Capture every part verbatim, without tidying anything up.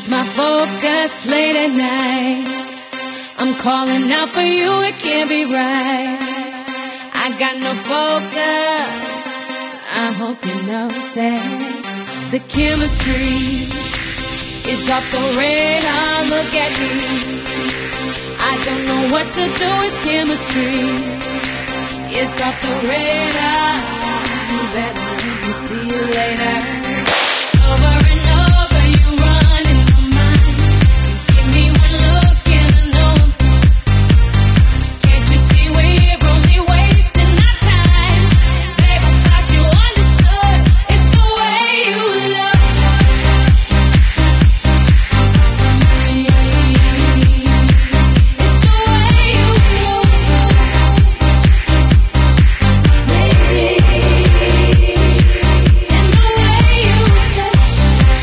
my focus late at night. I'm calling out for you, it can't be right. I got no focus, I hope you notice. The chemistry is off the radar, look at me. I don't know what to do, it's chemistry. It's off the radar, you better let me see you later. Over and over you run in my mind. Give me one look and I know. Can't you see we're only wasting our time? Babe, I thought you understood. It's the way you look. It's the way you move. And the way you touch.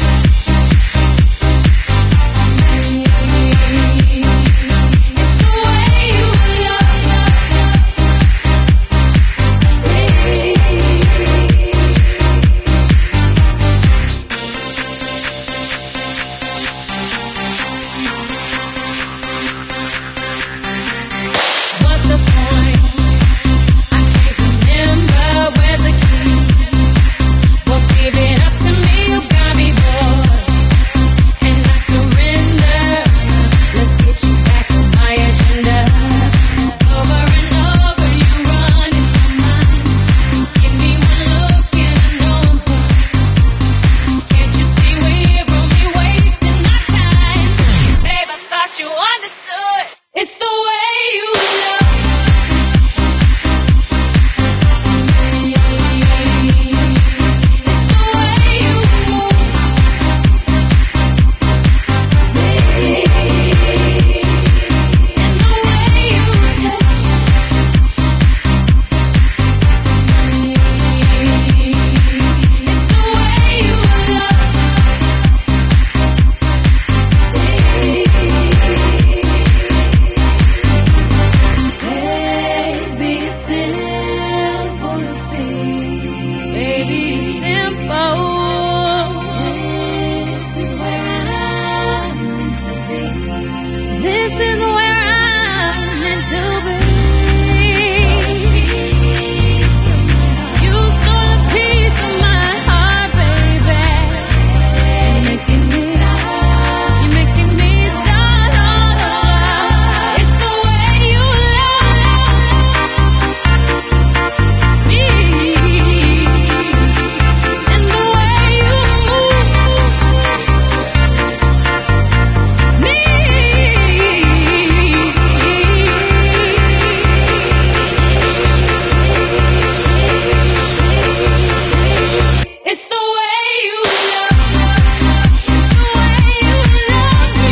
It's the way you love. What's the point? I can't remember where's the key. Well, give it up to me, you got me bored, and I surrender. Let's get you back on my agenda. It's over and over, you run in my mind. Give me one look and I know I'm hooked. Can't you see we're only wasting our time? Babe, I thought you understood. It's the way you love. It's the way you move. And the way you touch. It's the way you love. Baby, it's simple to see. Baby, it's simple. This is where I'm meant to be. This is where I'm meant to be. You stole a piece of my heart, baby. You're making me start. You're making me start all over. It's the way you love me, and the way you move me. It's the way you love. It's the way you love me.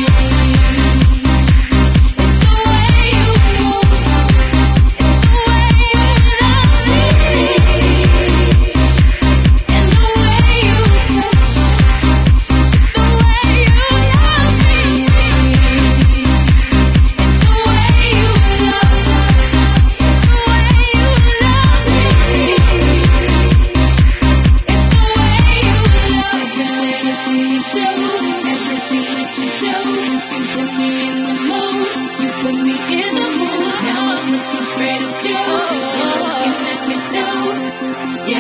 It's the way you move. It's the way you love me. And the way you touch. It's the way you love me. It's the way you love. It's the way you love me. It's the way you love. Everything you do, everything that you do, you can put me in the mood. You put me in the mood. Now I'm looking straight at you. You're looking at me too. Yeah.